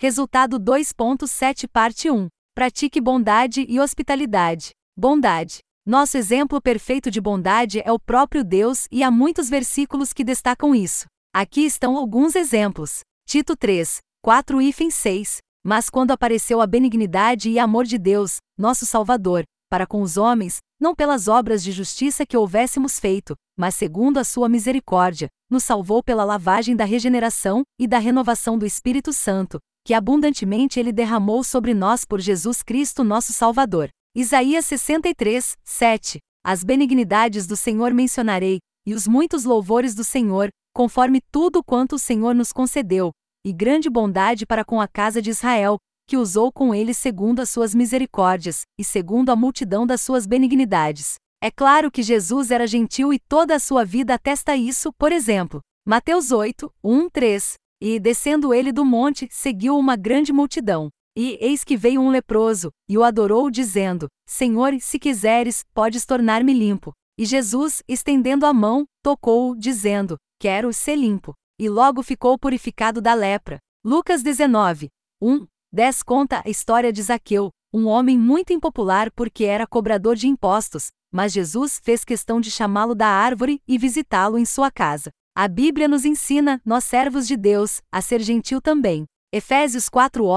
Resultado 2.7 Parte 1. Pratique bondade e hospitalidade. Bondade. Nosso exemplo perfeito de bondade é o próprio Deus e há muitos versículos que destacam isso. Aqui estão alguns exemplos. Tito 3, 4-6. Mas quando apareceu a benignidade e amor de Deus, nosso Salvador, para com os homens, não pelas obras de justiça que houvéssemos feito, mas segundo a sua misericórdia, nos salvou pela lavagem da regeneração e da renovação do Espírito Santo, que abundantemente Ele derramou sobre nós por Jesus Cristo nosso Salvador. Isaías 63, 7. As benignidades do Senhor mencionarei, e os muitos louvores do Senhor, conforme tudo quanto o Senhor nos concedeu, e grande bondade para com a casa de Israel, que usou com eles segundo as suas misericórdias, e segundo a multidão das suas benignidades. É claro que Jesus era gentil e toda a sua vida atesta isso, por exemplo. Mateus 8, 1-3. E, descendo ele do monte, seguiu uma grande multidão. E, eis que veio um leproso, e o adorou, dizendo: Senhor, se quiseres, podes tornar-me limpo. E Jesus, estendendo a mão, tocou-o, dizendo: Quero ser limpo. E logo ficou purificado da lepra. Lucas 19, 1-10 conta a história de Zaqueu, um homem muito impopular porque era cobrador de impostos, mas Jesus fez questão de chamá-lo da árvore e visitá-lo em sua casa. A Bíblia nos ensina, nós servos de Deus, a ser gentil também. Efésios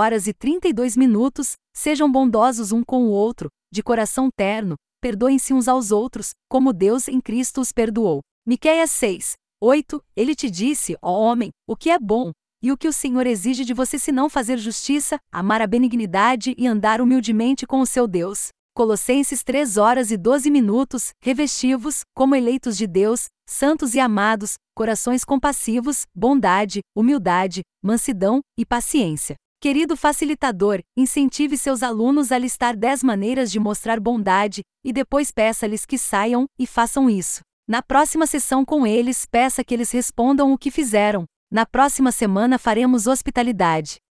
4:32. Sejam bondosos um com o outro, de coração terno, perdoem-se uns aos outros, como Deus em Cristo os perdoou. Miqueias 6, 8. Ele te disse, ó homem, o que é bom, e o que o Senhor exige de você senão fazer justiça, amar a benignidade e andar humildemente com o seu Deus. Colossenses 3:12. Revesti-vos, como eleitos de Deus, santos e amados, corações compassivos, bondade, humildade, mansidão e paciência. Querido facilitador, incentive seus alunos a listar 10 maneiras de mostrar bondade, e depois peça-lhes que saiam e façam isso. Na próxima sessão com eles, peça que eles respondam o que fizeram. Na próxima semana faremos hospitalidade.